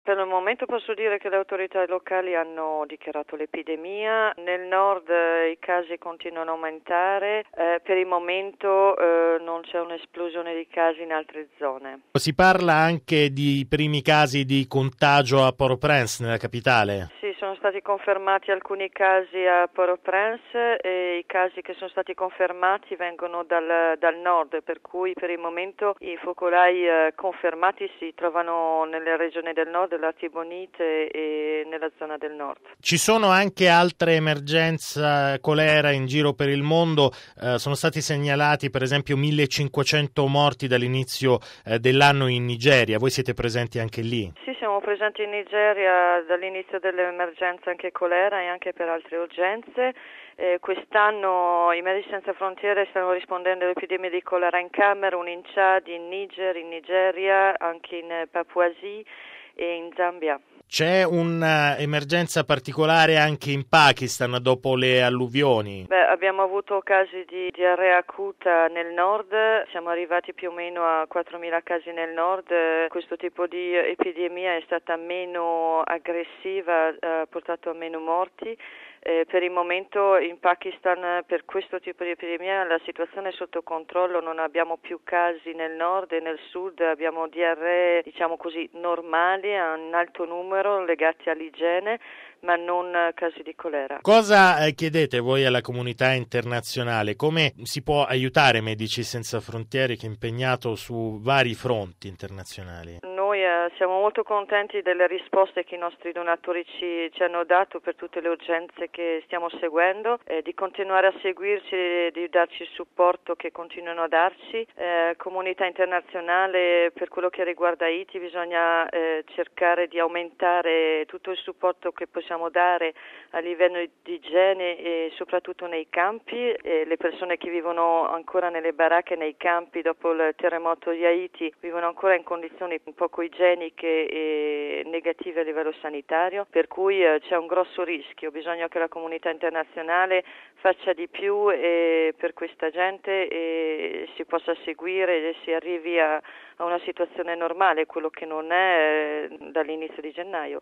Per il momento posso dire che le autorità locali hanno dichiarato l'epidemia. Nel nord i casi continuano a aumentare. Per il momento non c'è un'esplosione di casi in altre zone. Si parla anche di primi casi di contagio a Port-au-Prince, nella capitale. Sì, sono stati confermati alcuni casi a Port-au-Prince e i casi che sono stati confermati vengono dal nord, per cui per il momento i focolai confermati si trovano nelle regioni del nord, l'Artibonite e nella zona del nord. Ci sono anche altre emergenze colera in giro per il mondo, sono stati segnalati per esempio 1500 morti dall'inizio dell'anno in Nigeria, voi siete presenti anche lì? Sì, siamo presenti in Nigeria dall'inizio dell'emergenza anche colera e anche per altre urgenze. Quest'anno i Medici Senza Frontiere stanno rispondendo all'epidemia di colera in Camerun, in Chad, in Niger, in Nigeria, anche in Papouasie e in Zambia. C'è un'emergenza particolare anche in Pakistan dopo le alluvioni? Abbiamo avuto casi di diarrea acuta nel nord, siamo arrivati più o meno a 4.000 casi nel nord. Questo tipo di epidemia è stata meno aggressiva, ha portato a meno morti. Per il momento in Pakistan per questo tipo di epidemia la situazione è sotto controllo, non abbiamo più casi nel nord e nel sud, abbiamo diarree diciamo così normali a un alto numero legati all'igiene, ma non casi di colera. Cosa chiedete voi alla comunità internazionale? Come si può aiutare Medici Senza Frontiere che è impegnato su vari fronti internazionali? Noi siamo molto contenti delle risposte che i nostri donatori ci hanno dato per tutte le urgenze che stiamo seguendo, di continuare a seguirci e di darci il supporto che continuano a darci. Comunità internazionale, per quello che riguarda Haiti bisogna cercare di aumentare tutto il supporto che possiamo dare a livello di igiene e soprattutto nei campi. Le persone che vivono ancora nelle baracche nei campi dopo il terremoto di Haiti vivono ancora in condizioni poco igieniche e negative a livello sanitario, per cui c'è un grosso rischio. Bisogna che la comunità internazionale faccia di più per questa gente e si possa seguire e si arrivi a una situazione normale, quello che non è dall'inizio di gennaio.